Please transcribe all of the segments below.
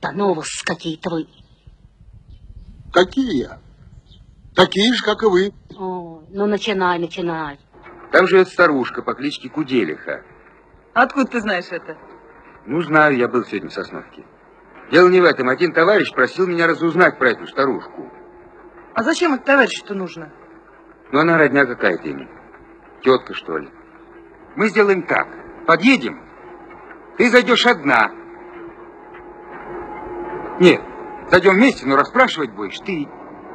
Да ну вас, какие-то вы. Какие? Такие же, как и вы. О, ну начинай, начинай. Там живет старушка по кличке Куделиха. Откуда ты знаешь это? Ну, знаю, я был сегодня в Сосновке. Дело не в этом. Один товарищ просил меня разузнать про эту старушку. А зачем это товарищу-то нужно? Ну, она родня какая-то ему. Тетка, что ли. Мы сделаем так. Подъедем. Ты зайдешь одна. Нет, зайдем вместе, но расспрашивать будешь ты.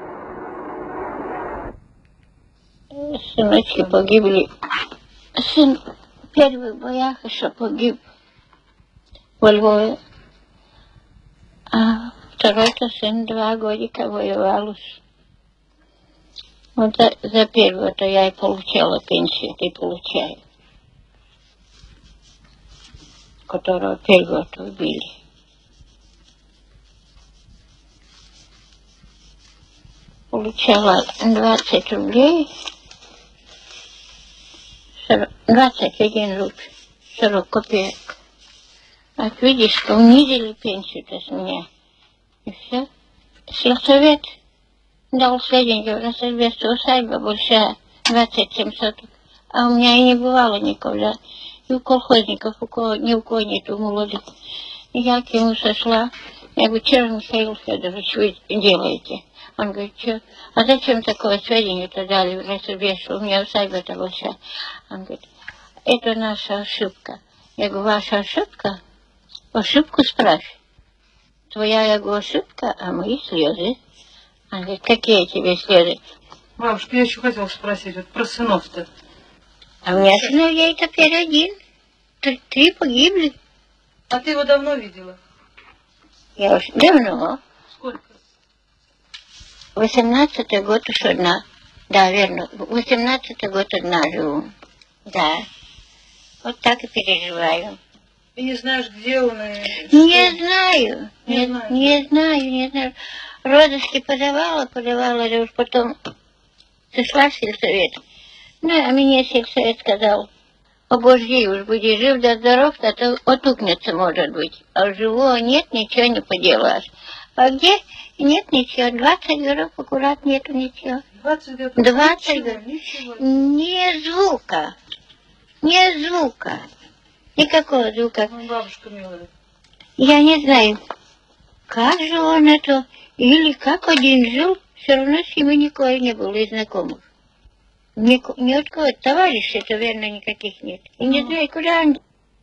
Сыночки погибли. Сын в первых боях еще погиб во Львове. А второй-то сын 2 годика воевал уж. Вот за первого-то я и получала пенсию, и получаю. Которого первого-то убили. Получала 20 рублей, 21 рубль, 40 копеек. А видишь, что унизили пенсию-то с меня. И все. Сельсовет дал сведения, на Сильвестру усадьба большая, 27 соток. А у меня и не бывало никогда. И у колхозников, ни у кого нету молодых. И я к нему сошла. Я говорю, что Михаил Федорович вы делаете? Он говорит, что? А зачем такое сведение-то дали на Сильвестру? У меня усадьба-то большая. Он говорит, это наша ошибка. Я говорю, ваша ошибка? Ошибку спрашивай. Твоя, я говорю, ошибка, а мои слезы. Он говорит, какие тебе слезы? Бабушка, я еще хотела спросить, вот про сынов-то. А у меня сыновей теперь 1. 3 погибли. А ты его давно видела? Я уж давно. Сколько? 18-й год уж одна. Да, верно. 18-й год одна живу. Да. Вот так и переживаю. Ты не знаешь, где он и... Не знаю. Не знаю. Розыски подавала, и уж потом сошла в сельсовет. Ну, а мне сельсовет сказал, обожди, уж будешь жив да здоров, а то отукнется, может быть. А живого нет, ничего не поделаешь. А где? Нет ничего. 20 горов аккурат нету ничего. 20 горов? 20 горов. Ничего. Ни звука. Никакого звука. Ну, бабушка милая. Я не знаю, как же он это, или как один жил, все равно с ним никого не было из знакомых. Ни от кого товарищей-то, верно, никаких нет. И не знаю, куда он...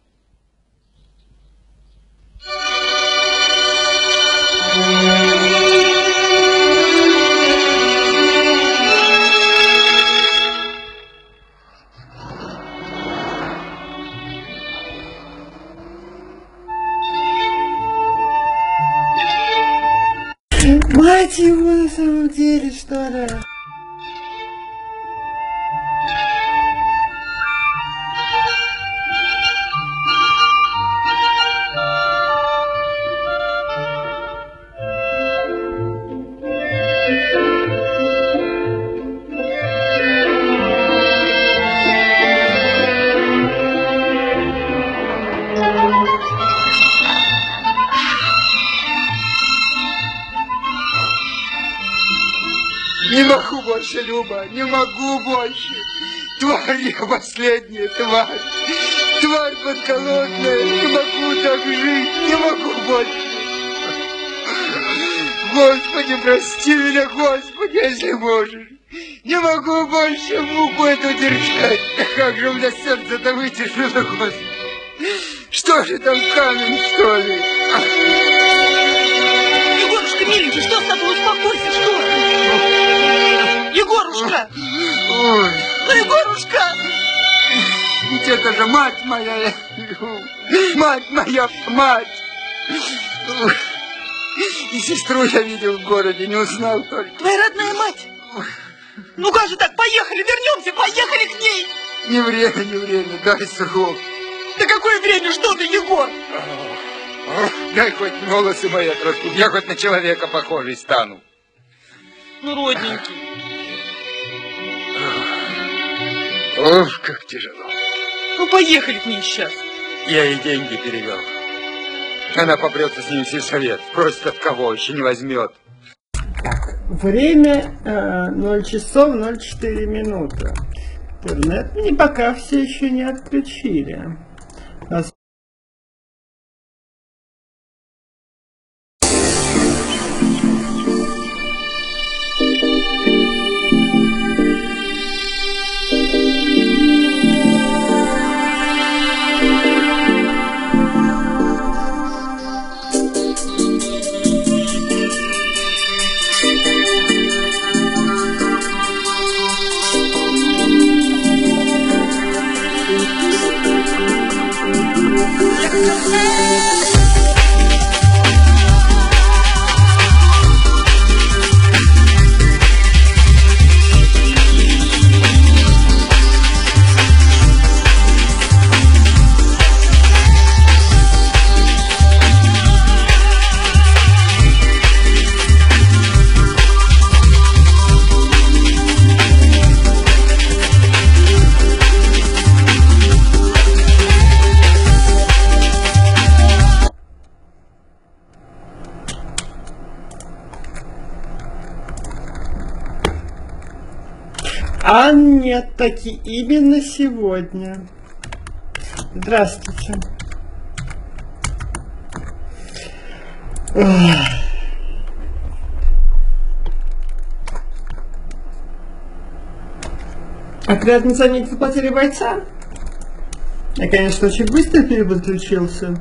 Мать его на самом деле, что ли? Не могу больше, Люба, не могу больше. Тварь я последняя, тварь. Тварь подколодная, не могу так жить, не могу больше. Господи, прости меня, Господи, если можешь. Не могу больше муку эту держать. Как же у меня сердце-то вытяжело, Господи. Что же там, камень, что ли? Егорушка, миленький, что с тобой? Успокойся, что? Егорушка! Ой. Ну, Егорушка! Ведь это же мать моя, мать моя, мать. И сестру я видел в городе, не узнал только. Твоя родная мать? Ну как же так, поехали, вернемся, поехали к ней. Не время, дай срок. Да какое время, что ты, Егор? Дай хоть волосы мои отрастут, я хоть на человека похожий стану. Ну, родненький. Ох, как тяжело. Ну, поехали к ней сейчас. Я ей деньги перевел. Она попрется с ним в сельсовет. Просит от кого, еще не возьмет. Так, время 0 часов 04 минуты. Интернет мне пока все еще не отключили. А нет, таки именно сегодня. Здравствуйте. Отрядный занятие потери бойца? Я, конечно, очень быстро переподключился.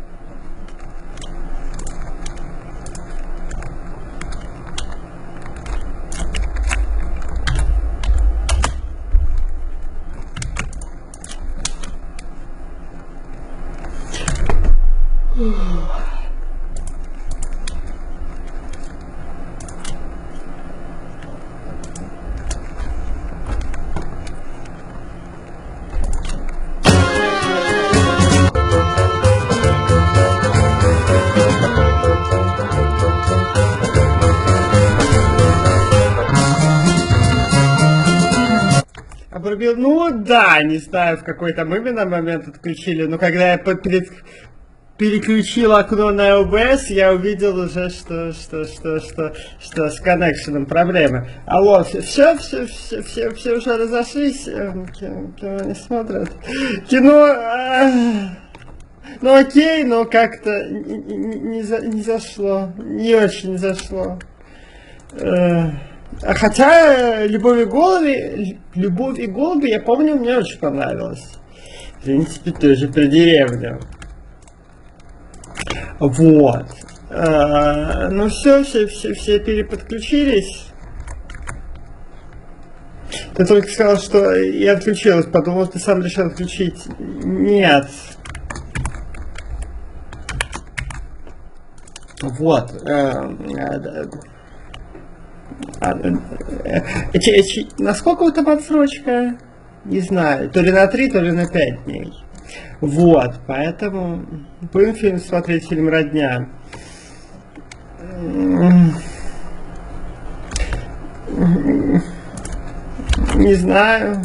Ну да, не знаю, в какой там именно момент отключили, но когда я переключил окно на ОБС, я увидел уже, что с коннекшеном проблемы. Алло, все уже разошлись, кино не смотрят. Кино, ну окей, но как-то не зашло, не очень зашло. Хотя «Любовь и голуби», я помню, мне очень понравилось. В принципе, тоже про деревню. Вот. Ну все переподключились. Ты только сказал, что я отключилась, подумал, ты сам решил отключить. Нет. Вот. Насколько у тебя отсрочка? Не знаю, то ли на 3, то ли на 5 дней. Вот, поэтому будем фильм смотреть, фильм «Родня». Не знаю.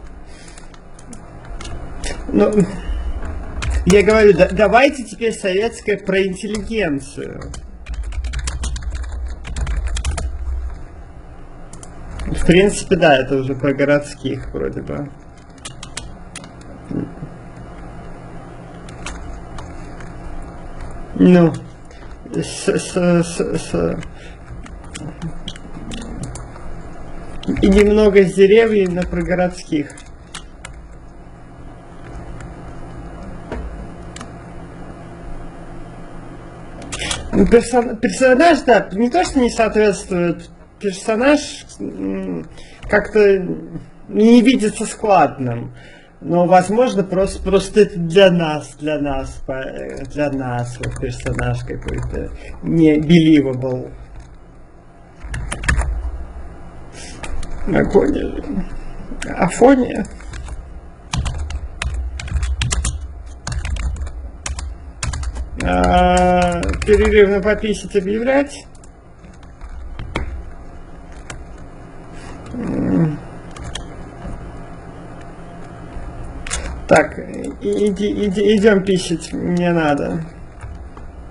Ну, я говорю, давайте теперь советское про интеллигенцию. В принципе, да, это уже про городских вроде бы. Ну, и немного с деревьев, но про городских. Ну, персонаж, да, не то, что не соответствует. Персонаж как-то не видится складным, но возможно просто это для нас вот персонаж какой-то не believable. Афония. Перерыв на пописать объявлять. Так, идем писать, мне надо.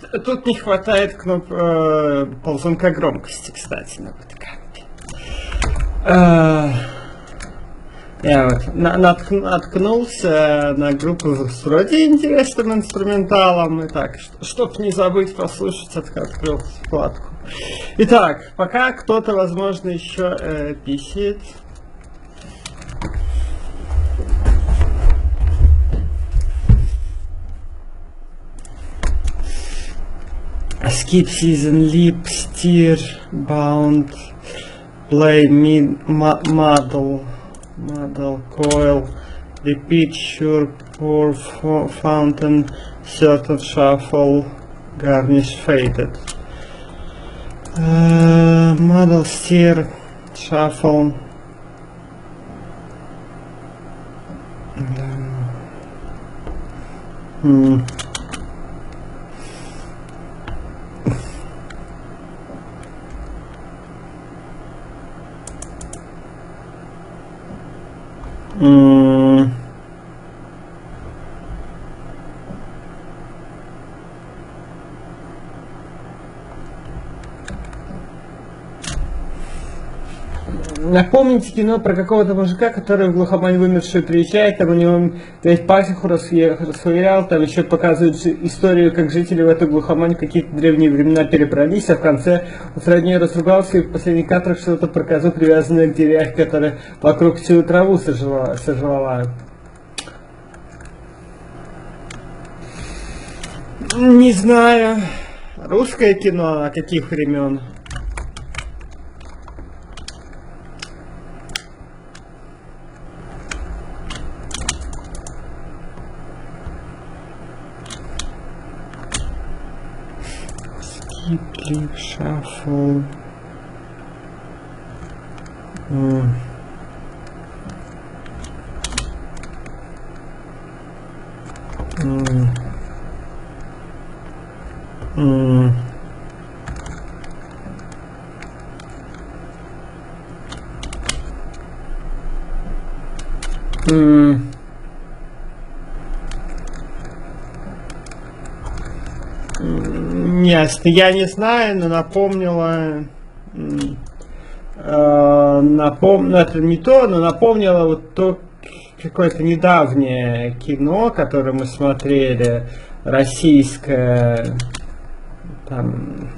Тут не хватает ползунка громкости, кстати, на подкампе. Я вот наткнулся на группу с вроде интересным инструменталом, и так, чтоб не забыть послушать, открыл вкладку. Итак, пока кто-то, возможно, еще писает. Skip season, leap, steer, bound, play, model, coil, repeat, sure, pour, fountain, certain, shuffle, garnish, faded. Model, steer, shuffle. Напомните кино про какого-то мужика, который в глухомань вымершую приезжает, там у него весь пасеху расхуял, там еще показывают историю, как жители в эту глухомань в какие-то древние времена перебрались, а в конце он сразу не разругался и в последних кадрах что-то про козу, привязанную к деревьях, которая вокруг всю траву сожрала. Не знаю. Русское кино, а каких времен? Skip, shuffle. Ясно, я не знаю, но напомнила, это не то, но напомнила вот то какое-то недавнее кино, которое мы смотрели, российское, там,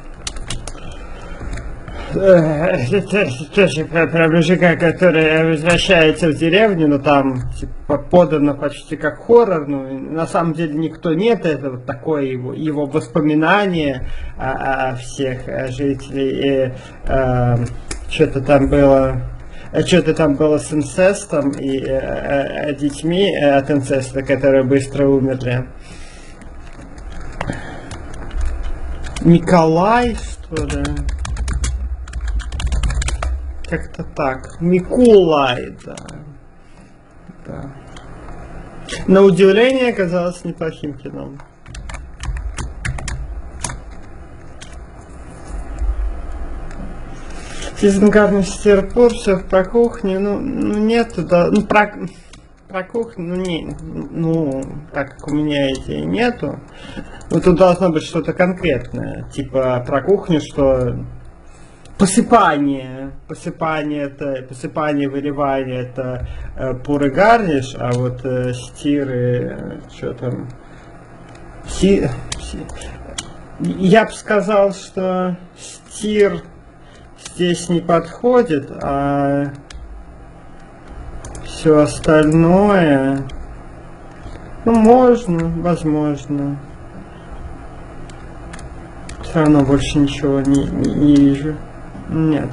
тоже про мужика, который возвращается в деревню, но там типа подано почти как хоррор, но на самом деле никто нет, это вот такое его воспоминание о всех жителей, что-то там было с инцестом и детьми от инцеста, которые быстро умерли. Николай, что ли? Как-то так. Микулай, да. На удивление оказалось неплохим кино. Изенгарный стерпор, все про кухню, нету, да, про кухню, так как у меня идей нету, тут должно быть что-то конкретное, типа про кухню, что посыпание, выливание это пуры гарниш, а вот стиры, что там, я бы сказал, что стир здесь не подходит, а все остальное, можно, возможно. Все равно больше ничего не вижу. Нет.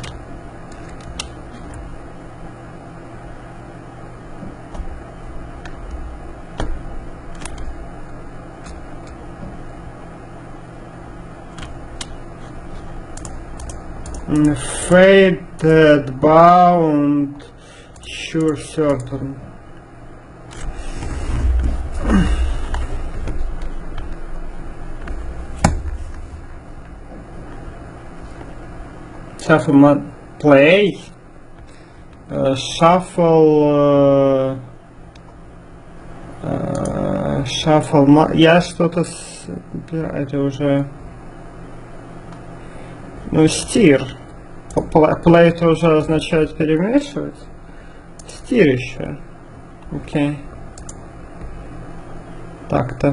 Faded, bound, sure, certain. Shuffle, play, shuffle, shuffle, я что-то, это уже Ну, стир. Play тоже означает перемешивать. Стир еще. Окей. Так-то.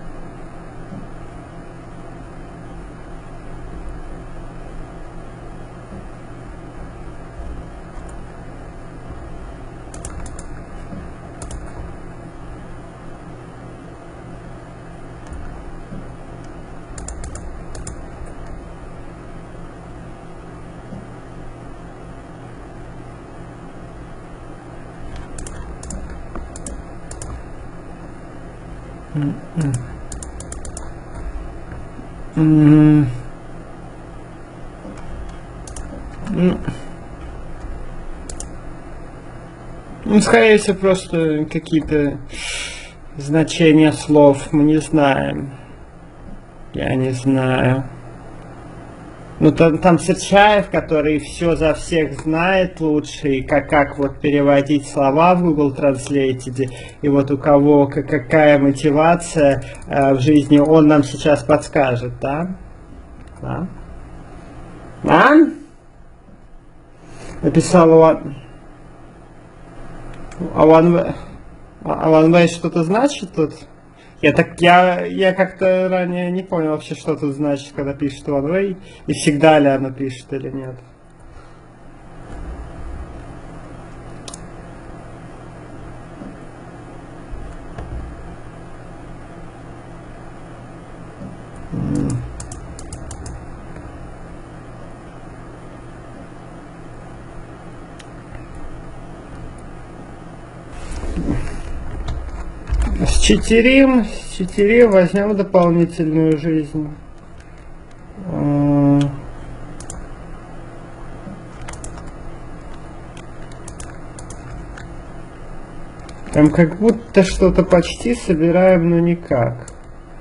Ну, скорее всего, просто какие-то значения слов мы не знаем. Я не знаю. Ну, там Серчаев, который все за всех знает лучше, и как вот переводить слова в Google Translate, и вот у кого какая мотивация в жизни, он нам сейчас подскажет, да? Да? А? Написал One Way что-то значит тут? Я как-то ранее не понял вообще, что тут значит, когда пишет One Way, и всегда ли оно пишет или нет. Считерим, возьмем дополнительную жизнь. Там как будто что-то почти собираем, но никак.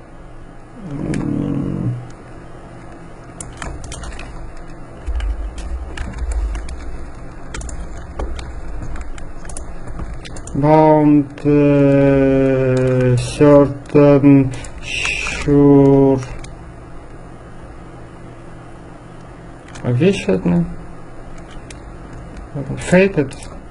Bound certain sure. А вещь одна. Fated.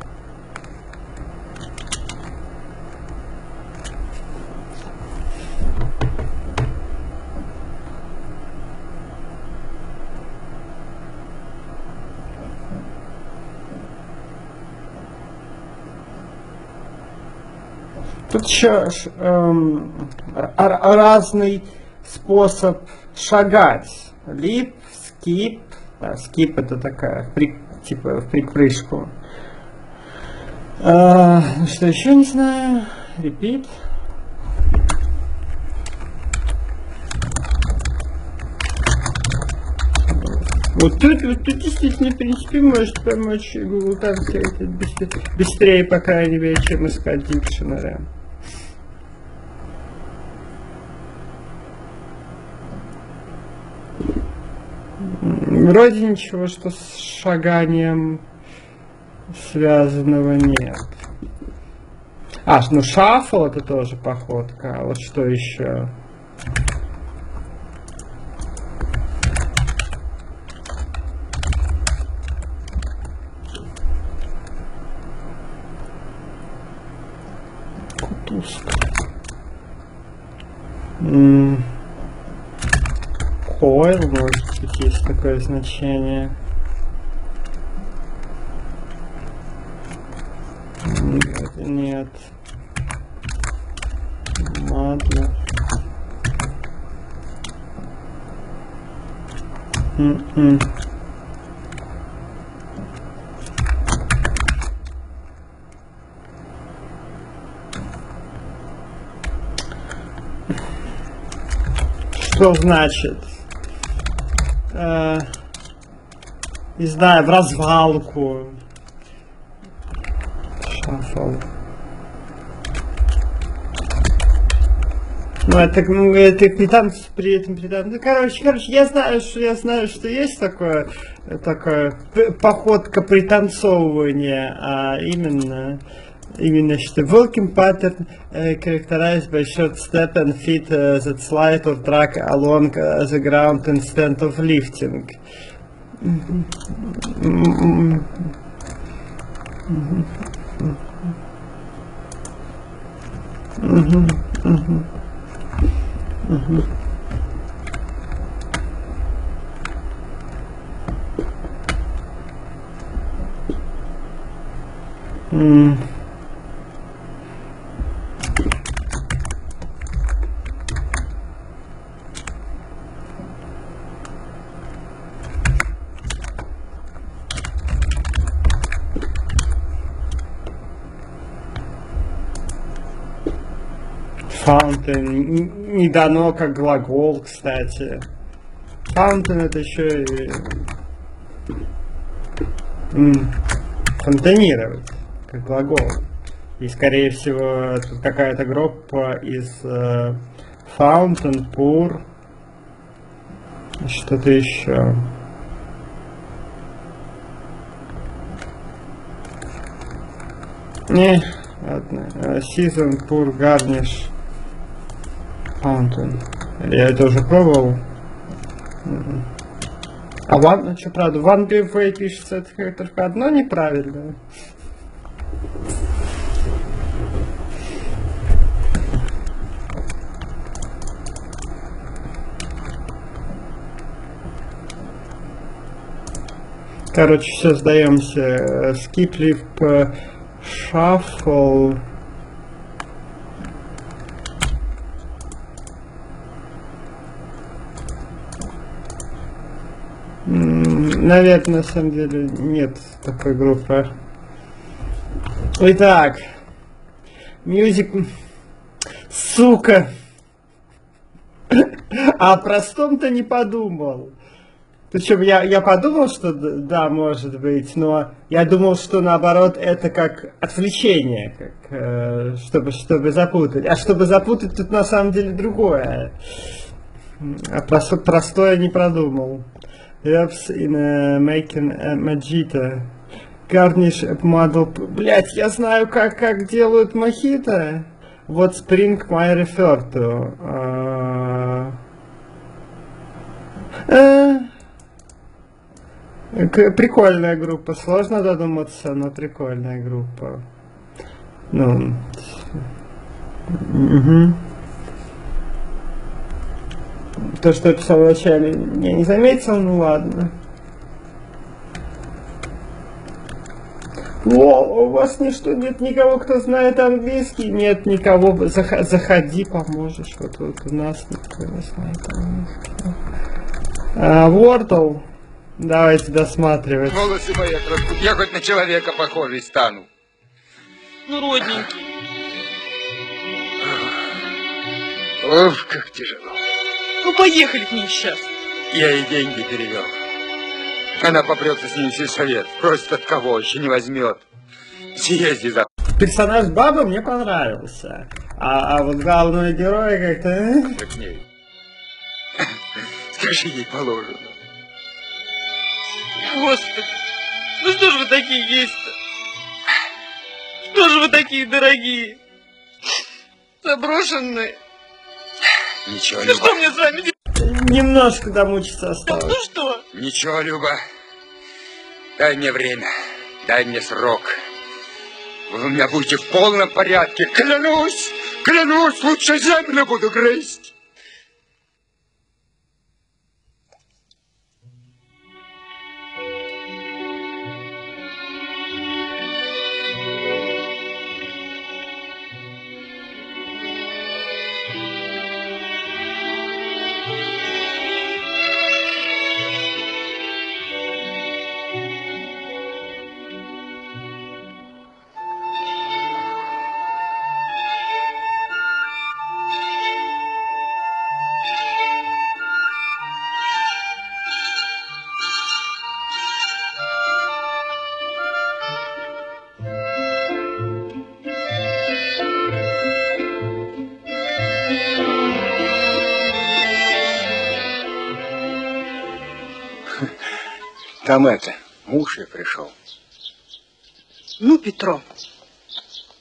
Тут еще разный способ шагать. Leap, skip. Skip это такая, типа в припрыжку. Что еще не знаю. Repeat. Вот тут действительно, в принципе, может помочь Google Translate быстрее, по крайней мере, чем искать дикшенери. Вроде ничего, что с шаганием связанного нет. Ну шафл это тоже походка, а вот что еще? Coil, может быть, есть такое значение. Нет. Ладно. Что значит? Не знаю, в развалку. Шафл. Это при этом. Короче, я знаю, что есть такое походка пританцовывания, а именно что walking pattern characterized by short step and feet that slide or drag along the ground instead of lifting. Fountain не дано как глагол, кстати. Fountain это еще и фонтанировать, как глагол. И скорее всего тут какая-то группа из fountain, pour, что-то еще. Не, ладно. Season, pour, garnish, fountain. Я это уже пробовал. А one, что правда, one giveaway пишется, это только одно неправильно. Короче, все сдаемся. Skip, leave, shuffle. Наверное, на самом деле нет такой группы. Итак, music, сука, о простом-то не подумал. Причем я подумал, что да, может быть, но я думал, что наоборот это как отвлечение, как, чтобы запутать. А чтобы запутать, тут на самом деле другое. А простое не продумал. Herbs in making a mojito. Garnish a model. Блять, я знаю, как делают мохито. Вот Spring my refer to. Прикольная группа. Сложно додуматься, но прикольная группа. Ну. Угу. То, что я писал вначале, я не заметил, ну ладно. О, у вас ничто, нет никого, кто знает английский? Нет никого, заходи, поможешь. Вот у нас никто не знает английский. Wordle, давайте досматривать. Волосы мои отрастут, я хоть на человека похожий стану. Ну, родненький. Ох, как тяжело. Ну, поехали к ним сейчас. Я ей деньги перевел. Она попрется с ним в сельсовет. Просит от кого, еще не возьмет. Съезди за... Персонаж бабы мне понравился. А вот главного героя как-то... К ней. Скажи, ей положено. Господи, ну что же вы такие есть-то? Что же вы такие дорогие? Заброшенные. Ничего, Да Люба. что мне с вами делать? Немножко домучиться Ну осталось. что? Ничего, Люба. Дай мне время. Дай мне срок. Вы у меня будете в полном порядке. Клянусь! Клянусь! Лучше землю буду грызть. Там это, муж ее пришел. Ну, Петро,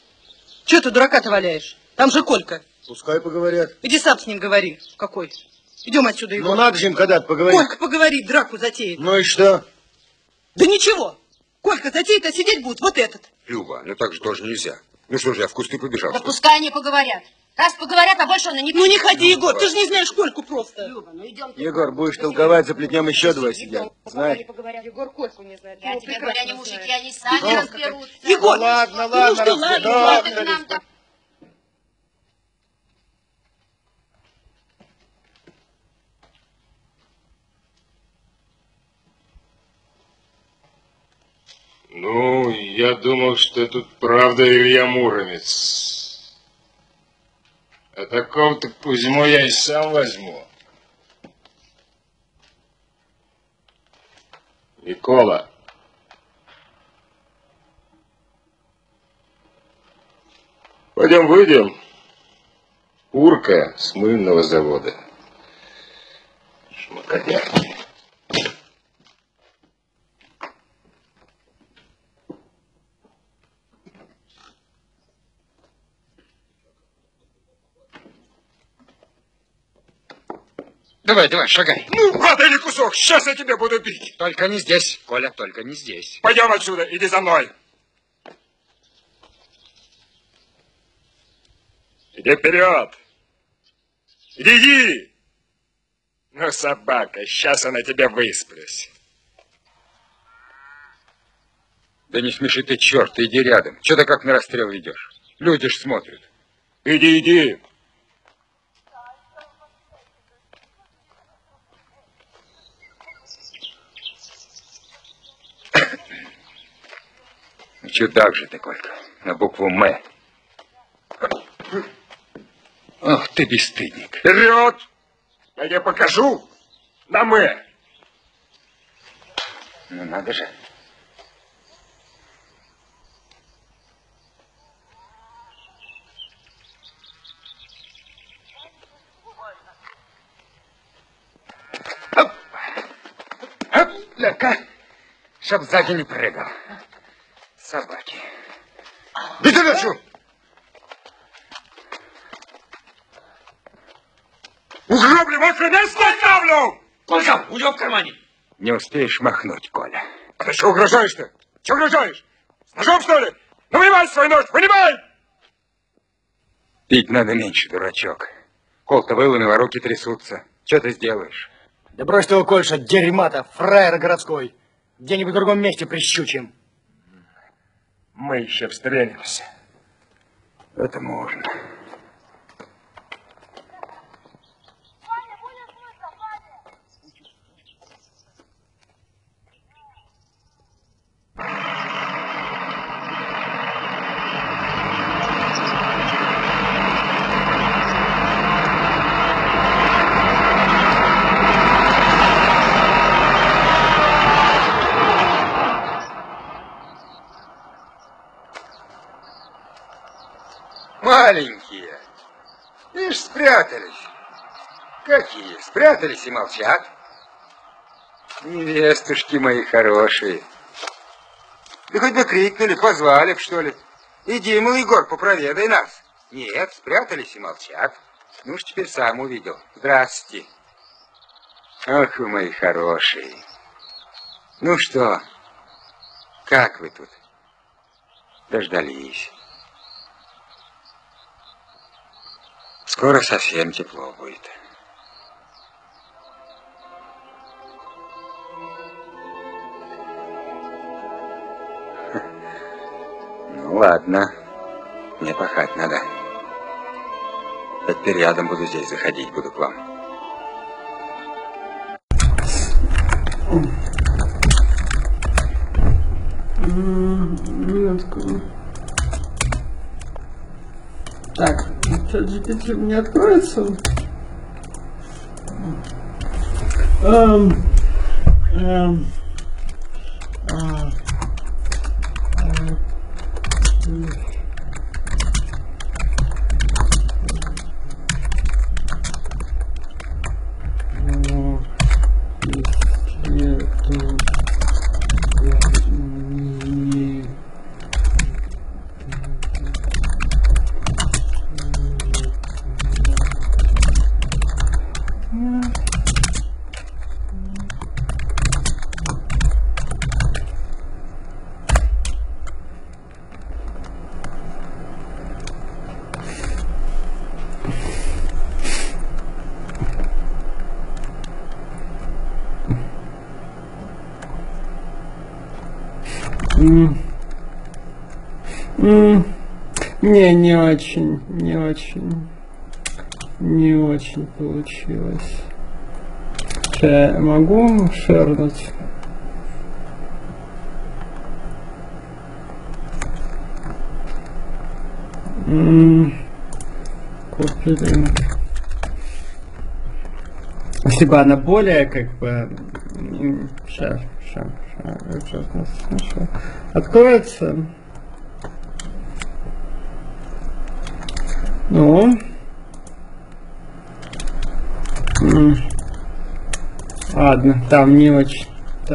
что ты дурака-то валяешь? Там же Колька. Пускай поговорят. Иди сам с ним говори. Какой? Идем отсюда, Егор. Ну надо же им когда-то поговорить. Колька поговорит, драку затеет. Ну и что? Да ничего. Колька затеет, а сидеть будет вот этот. Люба, ну так же тоже нельзя. Ну что же, я в кусты побежал. Да пускай они поговорят. Раз поговорят, а больше он и не... Ну не ходи, Егор, ты же не знаешь Кольку просто. Люба, ну идем. Егор, будешь толковать, заплетнем еще двое сидят. Знаешь? Егор Кольку не знает. Я Ну, тебе прекрасно говорю, они знает. мужики, они сами разберутся. Егор, Ладно, ну ладно, что, ладно, разберутся. ладно. Ты к нам так- Ну, я думал, что тут правда Илья Муромец. А такого-то Кузьму я и сам возьму. Микола. Пойдем выйдем. Урка с мыльного завода. Шмакодярки. Давай, давай, шагай. Ну, падали кусок, сейчас я тебя буду бить. Только не здесь, Коля, только не здесь. Пойдем отсюда, иди за мной. Иди вперед. Иди. Ну, собака, сейчас я на тебя высплюсь. Да не смеши ты, черт, ты иди рядом. Че ты как на расстрел идешь? Люди ж смотрят. Иди, иди. Чудак же ты, Колька, на букву «М». Ах ты бесстыдник. Вперед! Я тебе покажу на «М». Ну надо же. Оп! Оп! Ля-ка! Чтоб сзади не прыгал. Собаки. Бедолячу! Угроблю, вот место оставлю! Колька, у него в кармане. Не успеешь махнуть, Коля. А ты что угрожаешь-то? Что угрожаешь? С ножом, что ли? Ну, вынимай свой нож, вынимай! Пить надо меньше, дурачок. Кол-то выломил, а руки трясутся. Что ты сделаешь? Да брось ты его, Кольша, дерьма-то, фраер городской. Где-нибудь в другом месте прищучим. Мы еще встретимся. Это можно. Маленькие. Видишь, спрятались. Какие? Спрятались и молчат. Невестушки мои хорошие. Да хоть бы крикнули, позвали б, что ли. Иди, мол, Егор, попроведай нас. Нет, спрятались и молчат. Ну уж теперь сам увидел. Здравствуйте. Ах вы мои хорошие. Ну что, как вы тут? Дождались. Скоро совсем тепло будет. Ну ладно, мне пахать надо. Я теперь рядом буду здесь заходить, буду к вам. Так, чат GPT у меня откроется. Не очень получилось. Я могу шернуть? Купили. Если бы она более как бы... Сейчас. Откроется. Ну. Ладно, там не очень.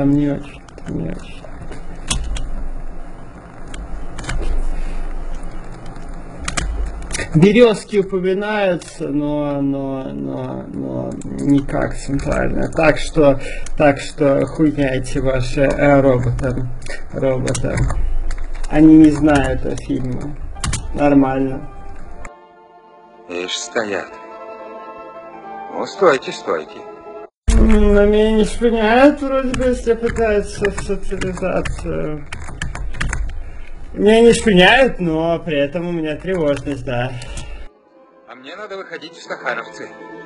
Березки упоминаются, но никак центрально. Так что хуйня эти ваши роботы. Они не знают о фильме. Нормально. Ишь, стоят. Ну, стойте. На меня не шпыняют, вроде бы, если пытаются в социализацию. Меня не шпыняют, но при этом у меня тревожность, да. А мне надо выходить в стахановцы.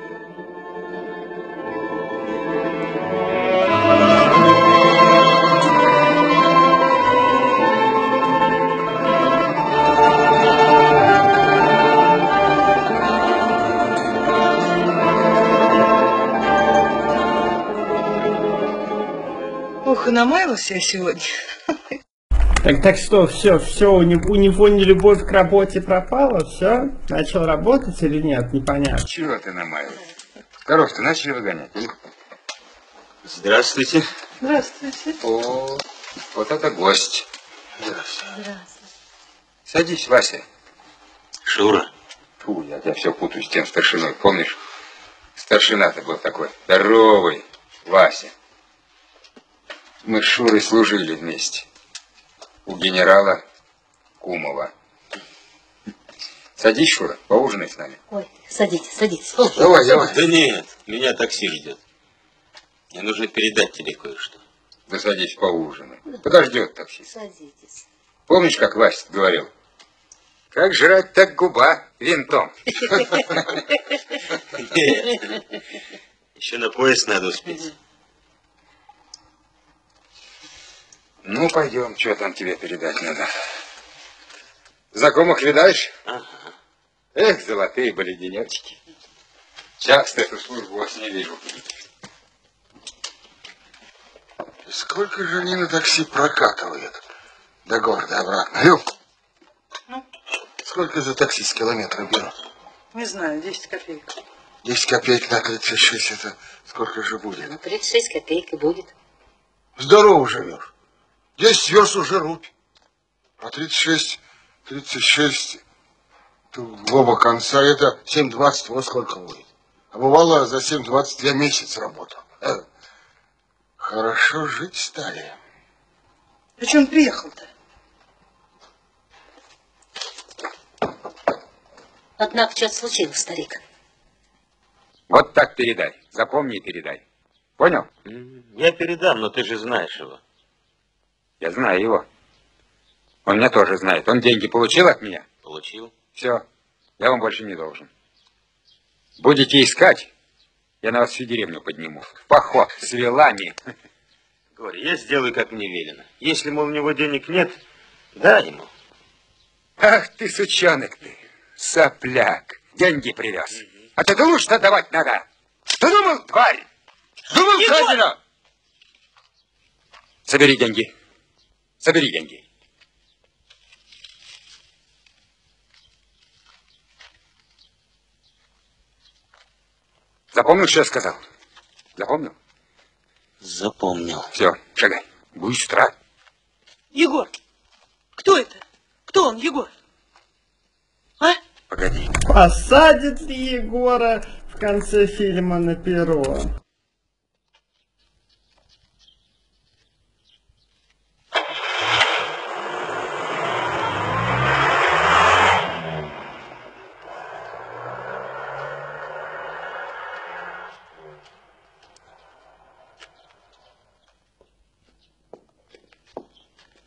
Ох, и намаялась я сегодня. Так что, все, у него не любовь к работе пропала, все? Начал работать или нет, непонятно. Чего ты намаялась? Коров-то начали выгонять? Здравствуйте. Здравствуйте. О, вот это гость. Здравствуйте. Садись, Вася. Шура. Фу, я тебя все путаю с тем старшиной, помнишь? Старшина-то был такой, здоровый, Вася. Мы с Шурой служили вместе. У генерала Кумова. Садись, Шура, поужинай с нами. Ой, садитесь. Давай. Да нет, меня такси ждет. Мне нужно передать тебе кое-что. Да садись, поужинай. Подождет такси. Садитесь. Помнишь, как Вася говорил? Как жрать, так губа винтом. Еще на поезд надо успеть. Ну, пойдем, что там тебе передать надо. Знакомых видаешь? Ага. Эх, золотые были денечки. Часто эту службу вас не вижу. Сколько же они на такси прокатывают до города обратно? Люк, сколько за такси с километра берут? Не знаю, 10 копеек. 10 копеек на 36, это сколько же будет? Ну, 36 копеек и будет. Здорово живешь. 10 верст уже рубь. А 36, в оба конца, это 7,20, вот сколько будет. А бывало, за 7,20 я месяц работал. Хорошо жить стали. Причем приехал-то? Однако, что-то случилось, старик. Вот так передай. Запомни и передай. Понял? Я передам, но ты же знаешь его. Я знаю его. Он меня тоже знает. Он деньги получил от меня? Получил. Все. Я вам больше не должен. Будете искать, я на вас всю деревню подниму. В поход с вилами. Говори, я сделаю, как мне велено. Если, мол, у него денег нет, дай ему. Ах ты, сучонок ты, сопляк. Деньги привез. А ты думал, что давать надо? Ты думал, тварь? Думал, гадина? Собери деньги. Собери деньги. Запомнил, что я сказал? Запомнил? Запомнил. Все, шагай. Быстро. Егор! Кто это? Кто он, Егор? А? Погоди. Посадит ли Егора в конце фильма на перо?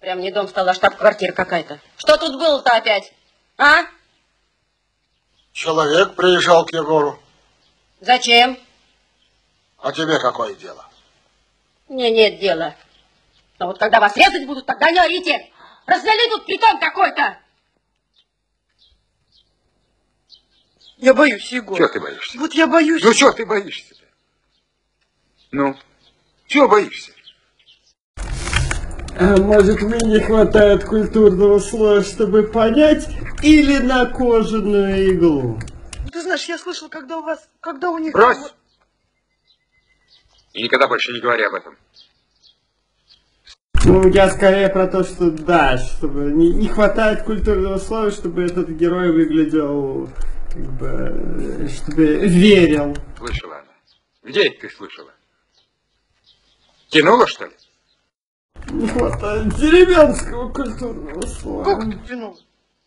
Прям не дом стал, а штаб-квартира какая-то. Что тут было-то опять? А? Человек приезжал к Егору. Зачем? А тебе какое дело? Мне нет дела. Но вот когда вас резать будут, тогда не орите. Развели тут притон какой-то. Я боюсь, Егор. Чего ты боишься? Вот я боюсь. Ну, чего ты боишься-то? Ну, чего боишься? А может, мне не хватает культурного слоя, чтобы понять, или на кожаную иглу? Ты знаешь, я слышал, когда у них... Брось! И никогда больше не говори об этом. Ну, я скорее про то, что да, чтобы не хватает культурного слоя, чтобы этот герой выглядел, как бы, чтобы верил. Слышала она. Где это ты слышала? Тянула, что ли? Не хватает деревенского культурного слоя. Как ты тянул?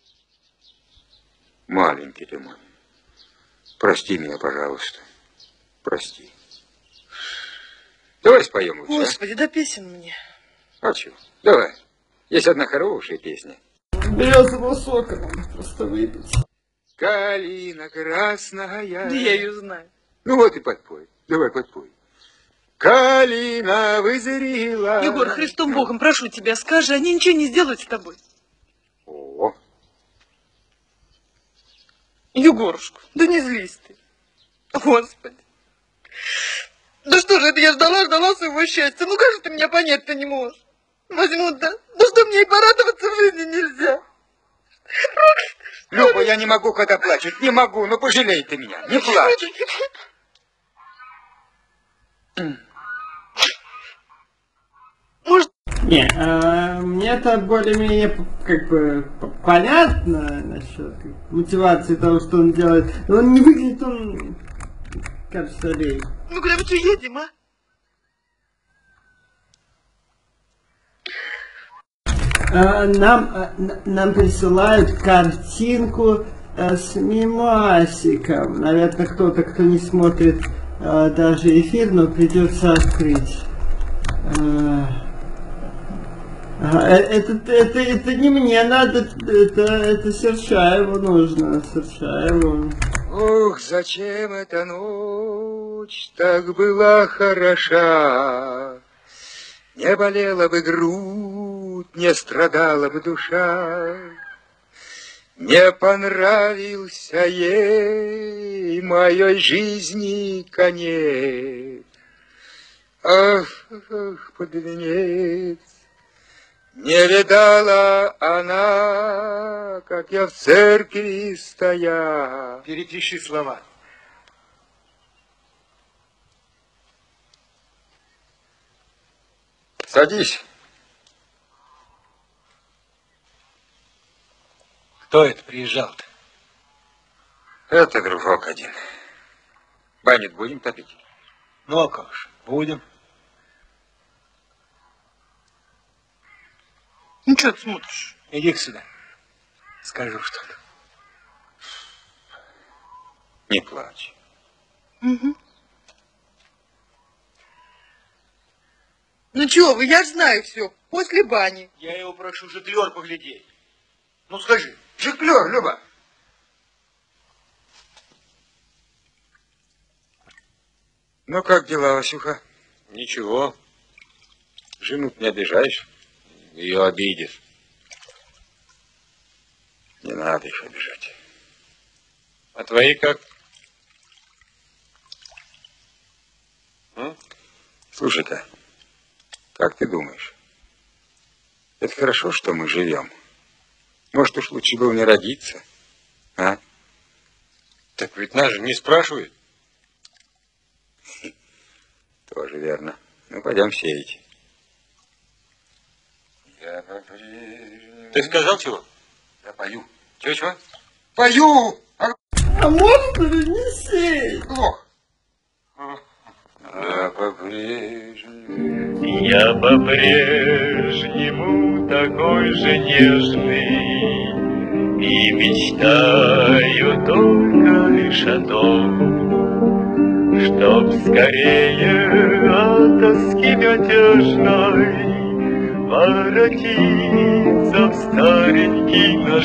Маленький ты мой. Прости меня, пожалуйста. Прости. Давай споем лучше. Господи, да песен мне. А чего? Давай. Есть одна хорошая песня. Березового сока надо просто выпить. Калина красная. Да я ее знаю. Ну вот и подпой. Давай подпой. Калина вызрела. Егор, Христом Богом, прошу тебя, скажи, они ничего не сделают с тобой. О. Егорушка, да не злись ты. Господи. Да что же это, я ждала своего счастья. Ну как же ты меня понять-то не можешь? Возьмут, да? Да что мне и порадоваться в жизни нельзя. Люба, я не могу, когда плачут. Не могу, ну пожалей ты меня. Не плачь. Может... Не, мне-то более-менее как бы понятно насчет мотивации того, что он делает. Но он не выглядит, он кажется, лей. Ну куда мы что едем, а? Нам присылают картинку с мемасиком. Наверное, кто-то, кто не смотрит даже эфир, но придется открыть. Это не мне надо, это Серчаеву нужно, Серчаеву. Ох, зачем эта ночь так была хороша? Не болела бы грудь, не страдала бы душа. Не понравился ей моей жизни конец. Ах, ах, под венец. Не видала она, как я в церкви стоял. Перепиши слова. Садись. Кто это приезжал-то? Это дружок один. Баню будем топить? Ну, а как же, будем. Ну что ты смотришь? Иди сюда. Скажу что-то. Не плачь. Угу. Ну чего вы, я ж знаю все. После бани. Я его прошу житлер поглядеть. Ну скажи. Житлер, Люба. Ну как дела, Васюха? Ничего. Жену не обижаешь? Ее обидишь. Не надо их обижать. А твои как? Слушай-ка, как ты думаешь? Это хорошо, что мы живем? Может, уж лучше было не родиться, а? Так ведь нас же не спрашивают. Тоже верно. Ну, пойдем сеять. Ты сказал чего? Я пою. Чего? Пою! А может принести? Плохо. Я по-прежнему такой же нежный и мечтаю только лишь о том, чтоб скорее от тоски мятежной воротиться в старенький наш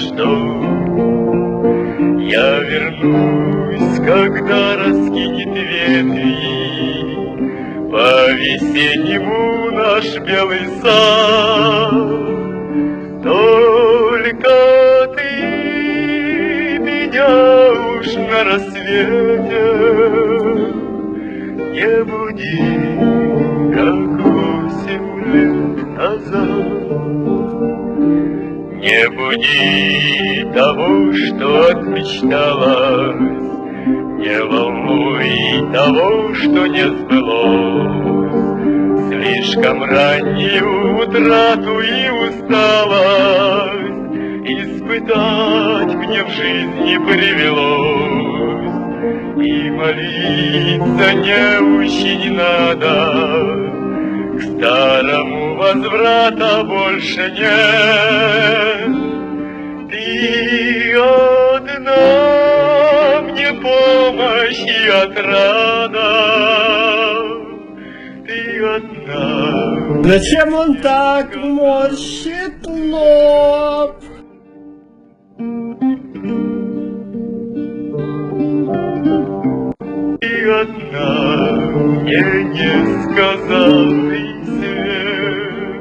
дом. Я вернусь, когда раскинет ветви по-весеннему наш белый сад. Только ты меня уж на рассвете не буди, как 8 лет назад. Не буди того, что отмечталось, не волнуй того, что не сбылось. Слишком раннюю утрату и усталость испытать мне в жизни привелось. И молиться не очень надо, к старому возврата больше нет. Ты одна мне помощь и отрада, ты одна. Зачем он так морщит лоб? Ты одна мне несказанный свет.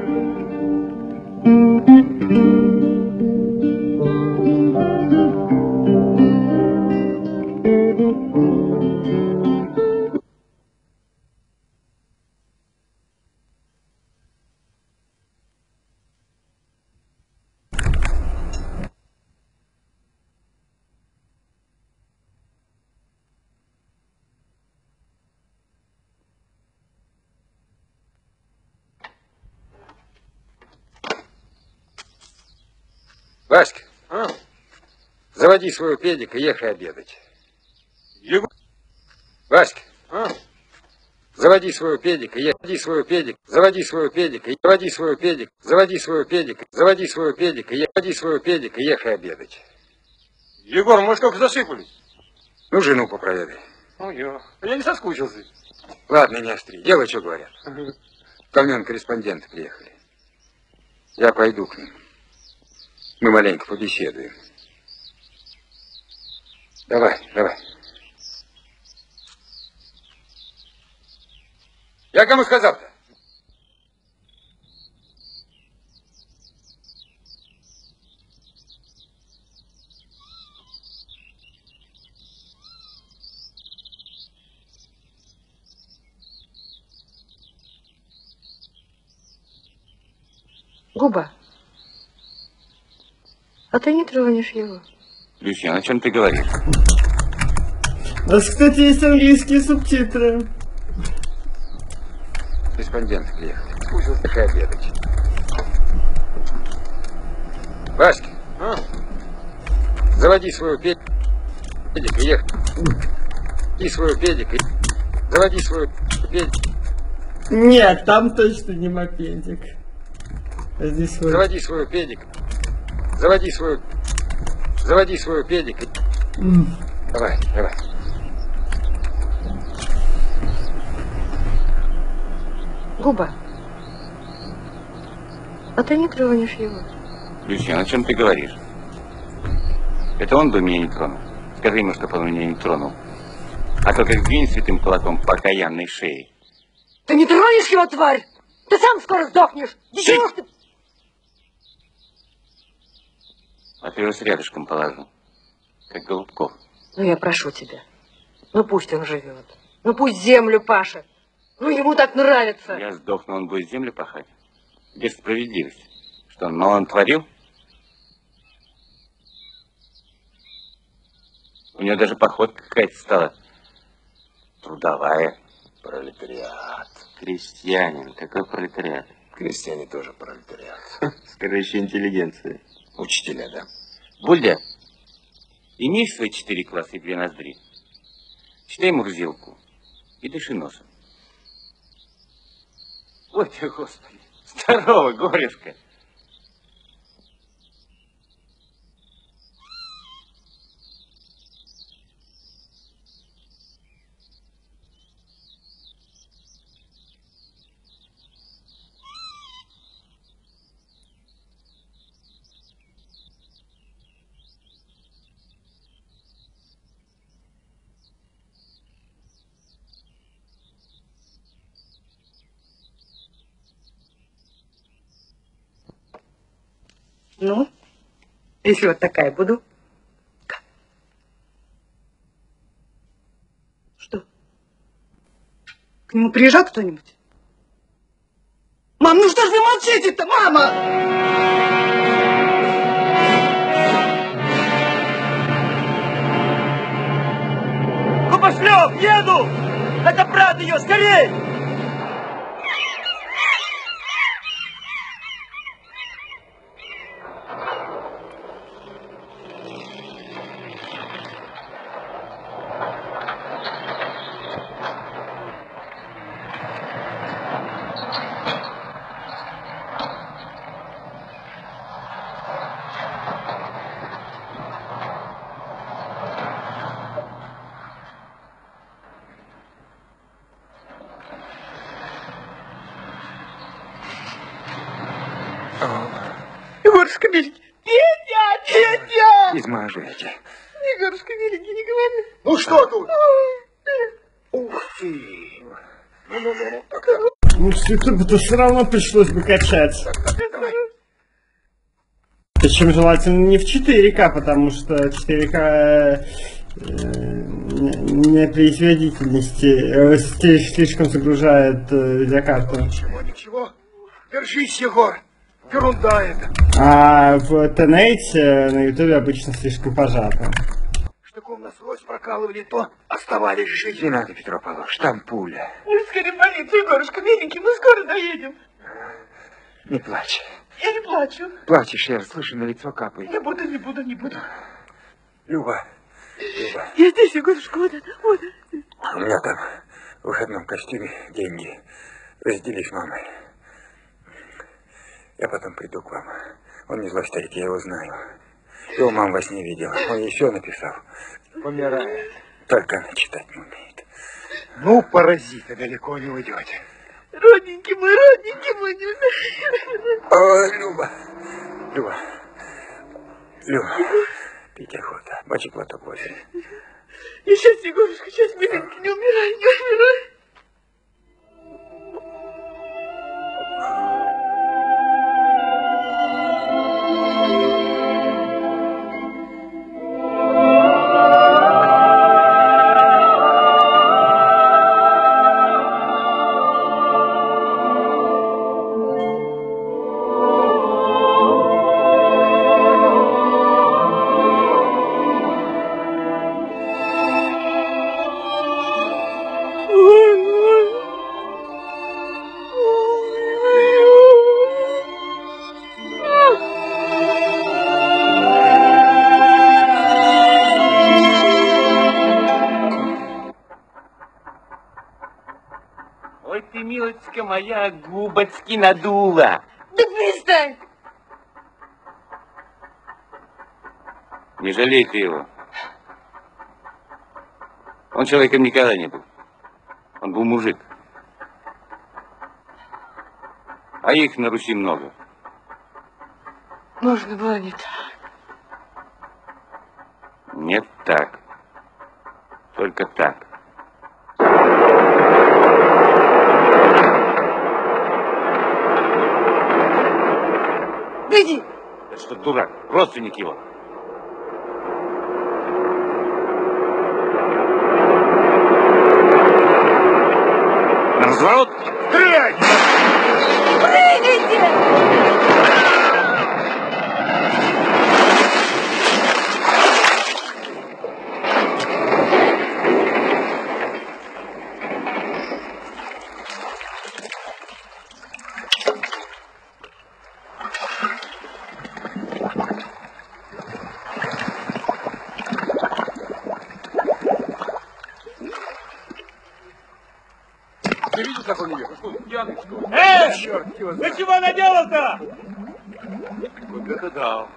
Васька, заводи свою педик и ехай обедать. Егор. Васька, заводи свою педик и ехай, свою педик, заводи свою педик и заводи свою педик, заводи свою педик, заводи свою педик и заводи свою педик и ехай обедать. Егор, мы ж только засыпались. Ну, жену попроведай. Я не соскучился. Ладно, не остри, делай, что говорят. Ко мне корреспонденты приехали. Я пойду к ним. Мы маленько побеседуем. Давай, давай. Я кому сказал-то? Губа, а ты не тронешь его. Люсьян, о чем ты говоришь? У нас, кстати, есть английские субтитры. Корреспонденты приехали. Скучился, ехай обедать. Васька, заводи свою педик и ехай. И свою педик и... Заводи свою педик. Нет, там точно не мопедик. А здесь свой... Заводи свою педик. Заводи свою педик. Давай, давай. Губа, а ты не тронешь его. Люсьян, о чем ты говоришь? Это он бы меня не тронул. Скажи ему, чтобы он меня не тронул. А то как двинь святым кулаком по окаянной шее. Ты не тронешь его, тварь! Ты сам скоро сдохнешь! Ничего ты... А ты вас рядышком положу, как Голубков. Ну, я прошу тебя. Ну, пусть он живет. Ну, пусть землю пашет. Ну, ему так нравится. Я сдохну, он будет землю пахать. Без справедливости. Что, но он творил? У него даже походка какая-то стала. Трудовая. Пролетариат. Крестьянин. Какой пролетариат? Крестьяне тоже пролетариат. Скорее, еще интеллигенция. Учителя, да. Бульда, имеешь свои 4 класса и 2 ноздри? Читай Мурзилку и дыши носом. Ой ты, Господи, здорово, горюшка. Ну, если вот такая буду. Что? К нему приезжал кто-нибудь? Мам, ну что ж вы молчите-то, мама? Купошлёв, еду! Это брат ее, скорей! Егорушка, миленький. Петя! Измажете. Егорушка, миленький, не говори. Ну что тут? Ух ты! Ну, с YouTube-то все равно пришлось бы качать. Причем желательно не в 4К, потому что 4К непроизводительности слишком загружает видеокарту. Ничего. Держись, Егор. Ерунда это. А в Тенейте на ютубе обычно слишком пожато. Штыком насквозь прокалывали, то оставались жить. Не надо, Петро Павлович, там пуля. Ну, скорее полицию, Егорушка, миленький, мы скоро доедем. Не плачь. Я не плачу. Плачешь, я слышу, на лицо капает. Не буду. Люба. Я здесь, Егорушка, вот. У меня там в выходном костюме деньги. Разделись с мамой. Я потом приду к вам. Он не злой старик, я его знаю. Его мама во сне видела. Он ей все написал. Помирает. Только она читать не умеет. Ну, паразиты, далеко не уйдете. Родненький мой. О, Люба. Пить охота. Мочи платок возьми. И сейчас, Егорушка, миленький, не умирай. Ой ты, милочка моя, губочки надула. Да перестань. Не жалей ты его. Он человеком никогда не был. Он был мужик. А их на Руси много. Можно было не так. Нет так. Только так. Иди. Это что, дурак? Родственник его. На разворот! Стрелять! Прыгайте! Ты видишь, как он идет? Пьяный, что ли? Черт его знает. Ты чего наделал-то? Вот это да.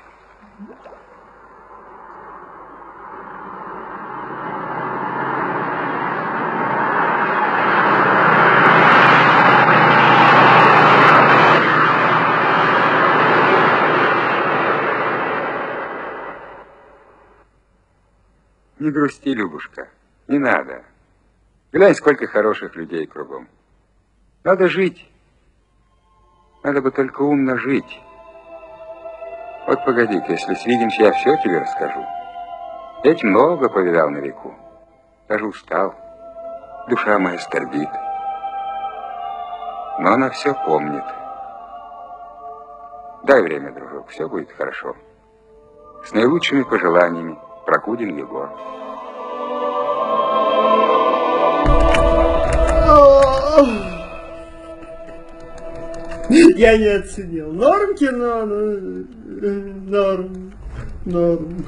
Не грусти, Любушка. Не надо. Глянь, сколько хороших людей кругом. Надо жить. Надо бы только умно жить. Вот погоди-ка, если свидимся, я все тебе расскажу. Я ведь много повидал на веку. Даже устал. Душа моя скорбит. Но она все помнит. Дай время, дружок, все будет хорошо. С наилучшими пожеланиями, Прокудин Егор. Я не оценил. Норм кино, норм.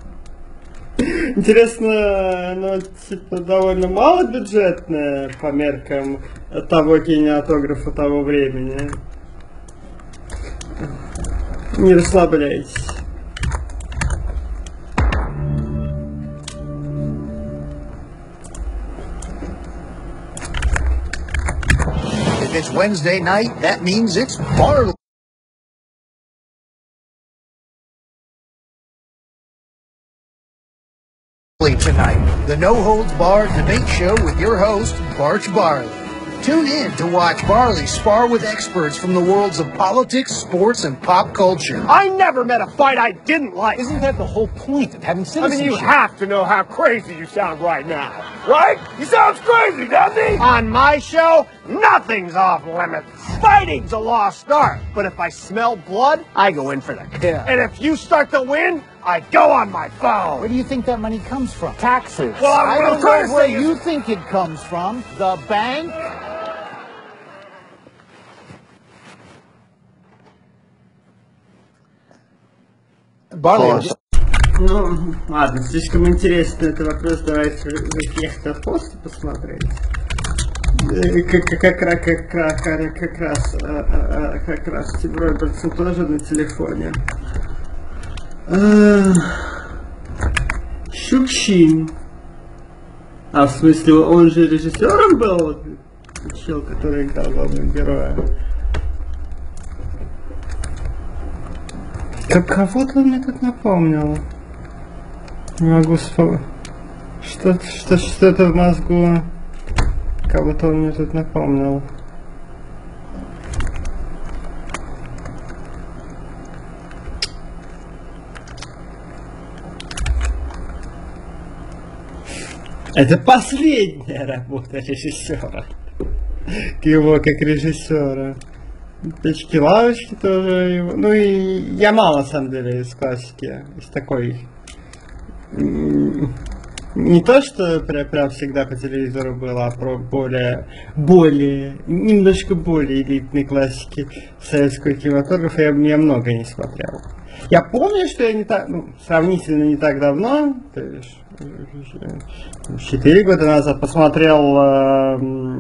Интересно, оно типа довольно малобюджетное по меркам того кинематографа того времени. Не расслабляйтесь. If it's Wednesday night, that means it's Barley tonight. The No Holds Barred debate show with your host, Barch Barley. Tune in to watch Barley spar with experts from the worlds of politics, sports, and pop culture. I never met a fight I didn't like. Isn't that the whole point of having citizenship? I mean, you have to know how crazy you sound right now, right? He sounds crazy, doesn't he? On my show, nothing's off limits. Fighting's a lost art, but if I smell blood, I go in for the kill. And if you start to win, I go on my phone. Where do you think that money comes from? Taxes. Well, I don't know where you you think it comes from. The bank? Ну, ладно, слишком интересно этот вопрос, давайте каких-то посты посмотреть. Как раз Тим Робертсон тоже на телефоне. Щукчин. А в смысле, он же режиссером был? Чел, который играл главного героя. Кого-то он мне тут напомнил. Не могу вспомнить. Что-то в мозгу. Кого-то он мне тут напомнил. Это последняя работа режиссера. Его как режиссера. Печки-лавочки тоже его. Ну и я мало на самом деле из классики. Из такой. Не то, что прям всегда по телевизору было, а про немножко более элитной классики советского кинематографа я много не смотрел. Я помню, что я не так, сравнительно не так давно, то есть 4 года назад посмотрел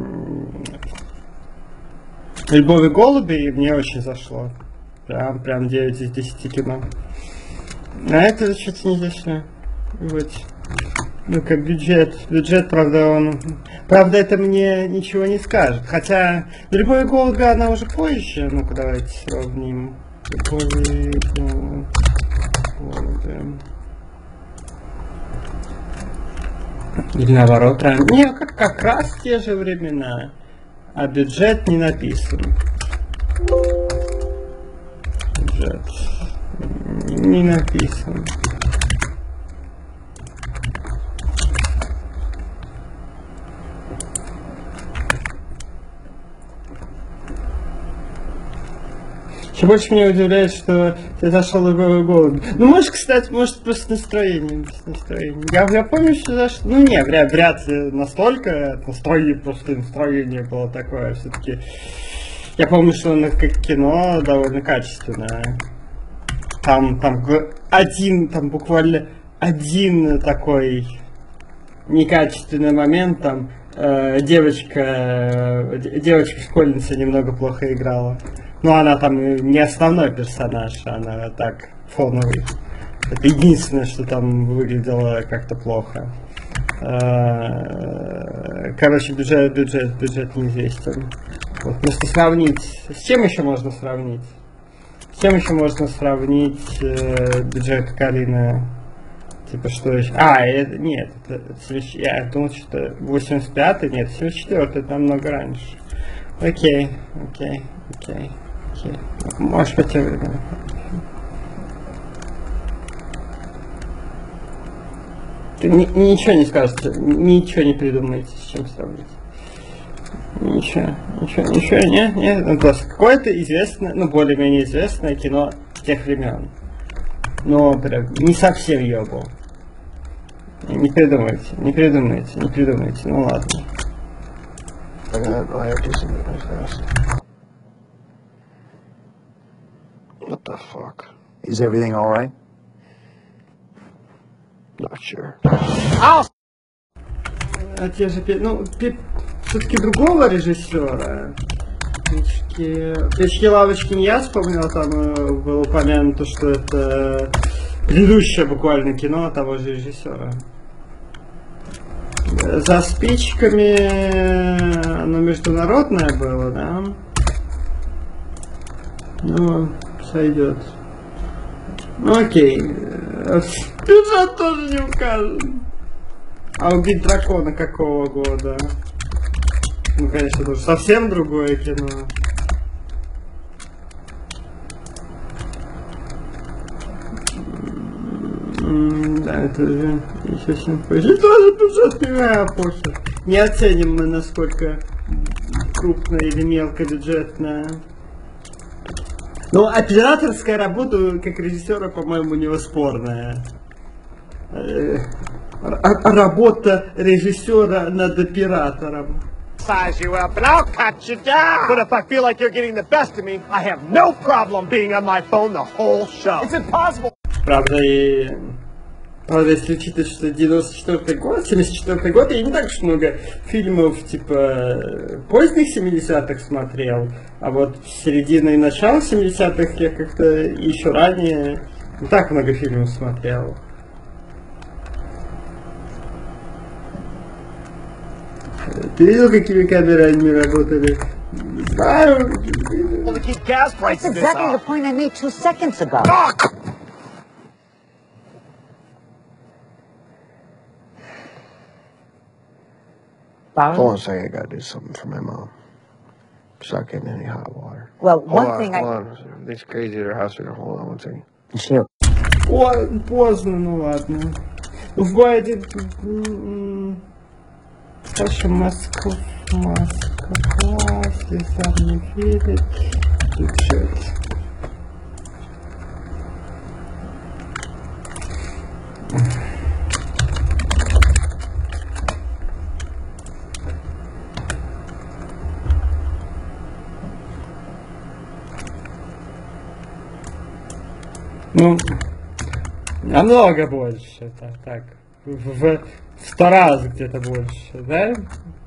«Любовь и голуби», и мне очень зашло. Прям 9 из 10 кино. А это что-то не зашло. Вот. Ну, как бюджет, правда, это мне ничего не скажет. Хотя «Любовь и голуби», она уже позже. Ну-ка, давайте сравним. «Любовь и голуби». Или наоборот, не, как раз те же времена. А бюджет не написан. Бюджет не написан. Еще больше меня удивляет, что ты зашел «Любовь и голуби». Ну, может просто настроение. Я помню, что зашел. Ну, не, вряд ли настолько. Настроение было такое. Все-таки. Я помню, что оно как кино довольно качественное. Там буквально один такой некачественный момент. Там девочка-школьница немного плохо играла. Но она там не основной персонаж, она так фоновый. Это единственное, что там выглядело как-то плохо. Короче, бюджет неизвестен. Вот, просто сравнить. С чем еще можно сравнить? С чем еще можно сравнить бюджет Карина? Типа что еще? Нет, я думал, что 85-й, нет, 74-й, там много раньше. Окей. Может быть, Ничего не скажете, ничего не придумаете, с чем сравнить. Ничего, нет. Ну, просто какое-то известное, ну, более-менее известное кино тех времен. Но прям не совсем ёбал. Не придумайте. Ну ладно. What the fuck? Is everything all right? Not sure. А те же, ну, все-таки другого режиссера. Печки лавочки не я вспомнил, там было упомянуто, что это предыдущее буквально кино того же режиссера. За спичками оно международное было, да? Ну, сойдет. Ну окей. Бюджет тоже не укажем. А «Убить дракона» какого года? Ну, конечно, это уже совсем другое кино. Да, это же еще совсем позже. Тоже бюджет не похер. Не оценим мы, насколько крупная или мелкобюджетная. Ну, операторская работа, как режиссера, по-моему, у него спорная. Работа режиссера над оператором. Size you up and I'll cut you down. But if I feel like you're getting the best of me, I have no problem being on my phone the whole show. It's impossible. Правда, если учитывать, что 94-й год, 74-й год, я не так уж много фильмов, типа, поздних 70-х смотрел, а вот середина и начало 70-х я как-то еще ранее не так много фильмов смотрел. Ты видел, какими камерами работали? Знаю. That's exactly the point I made 2 seconds ago. Hold on a second, I gotta do something for my mom. She's not getting any hot water. Well, one thing Hold on. It's crazy at her house. Hold on one second. Поздно, ну ладно. В городе... Саша Москва, слеза не верит, бюджет. Ну, намного больше, так, в 100 раз где-то больше, да?